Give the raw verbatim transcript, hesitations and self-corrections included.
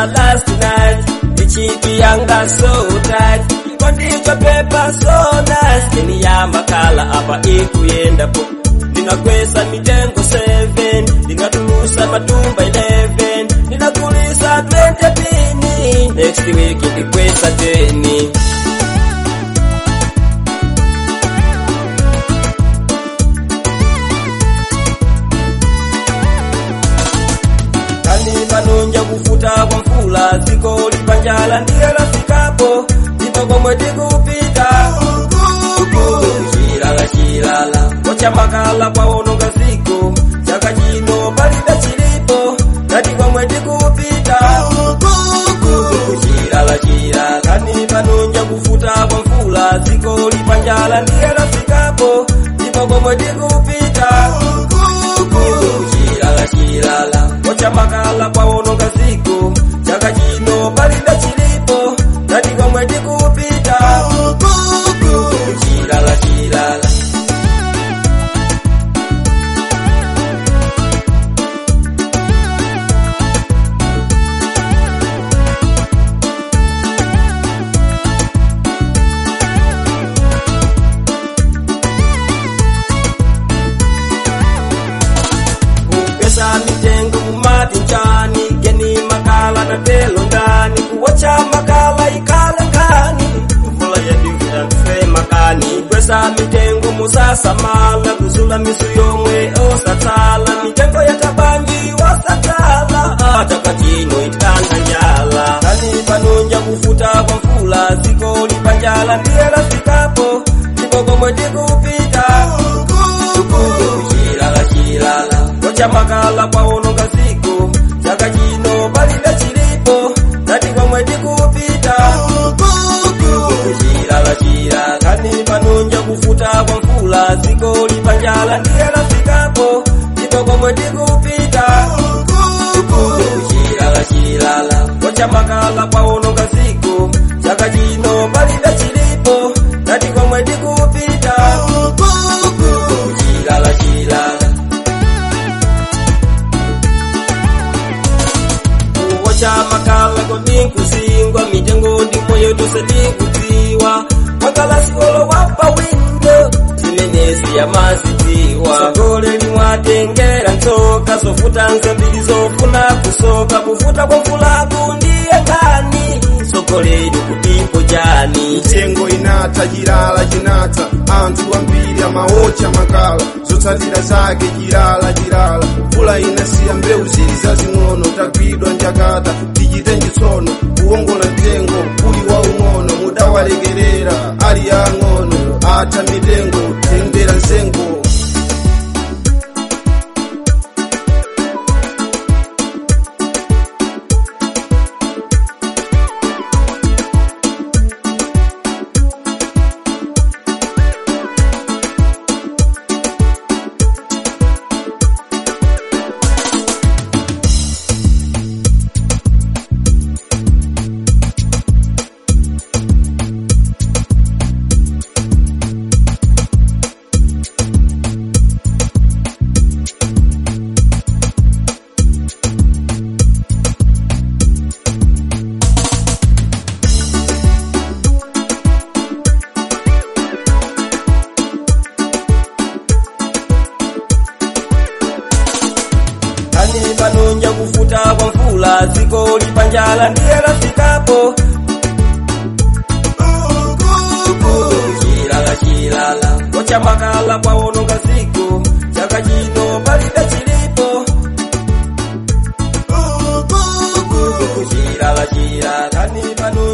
last night. The cheeky younger so tight. Kondicho paper so nice. Kini ya makala hapa ikuyenda po. Ninakwesa mitengo seven. Ninatulusa matumba eleven. Ninakulisa twenty pini. Next week nikwesa ten. Panonja kufuta kwa mfula ziko lipanjala ndiye rafikapo ndipo komwe tikupita kuchilala chilala wacha makala kwa ononga ziko chaka chino balida chilipo kati komwe tikupita kuchilala chilala kani panonja kufuta kwa mfula ziko lipanjala ndiye rafikapo ndipo komwe tikupita kuchilala chilala wacha makala kwa ononga ziko chaka chino balida chilipo kati komwe tikupita kuchilala chilala mitengo mumati njani geni makala na telo ndani kuwacha makala ikala ngani mvula ya divida mfe makani kwesa mitengo musasa mala kuzula misu yomwe osatala mitengo ya tabangi wasatala hata katino itkanga njala kani panonja kufuta kwa mfula ziko lipanjala ndiye rafikapo kiboko mwedi kupita kuchilala chilala wacha makala kwa ononga ziko chaka chino balida chilipo kati komwe tikupita kuchilala chilala kani panonja kufuta kwa mfula ziko lipanjala ndiye rafikapo ndipo komwe tikupita kuchilala chilala wacha makala kwa ononga ziko chaka chino balida chilipo kati komwe tikupita kuchilala chilala wacha makala kodi kusingwa mitengo ndimo yetu sedikutiwa makala sikolo wapa window zimenezi ya maziziwa gole limwatengera ntoka sofuta nzambili zofuna kusoka kufuta kwa mfulaku ndiye ngani sokoledu kutipo jani mitengo inata jirala jinata antu wambili ya maocha makala zotatira zake jirala jirala fula inasiya mbeu zili za zing'ono takwidwa njakata tijite njisono uongola ntengo uli wa ung'ono muda walegerera ali ya ng'ono ata mitengo tendera nsengo panonja kufuta kwa mfula ziko lipanjala ndiye rafikapo kuchilala chilala wacha makala kwa ononga ziko chaka chino balida chilipo kuchilala chilala kani pano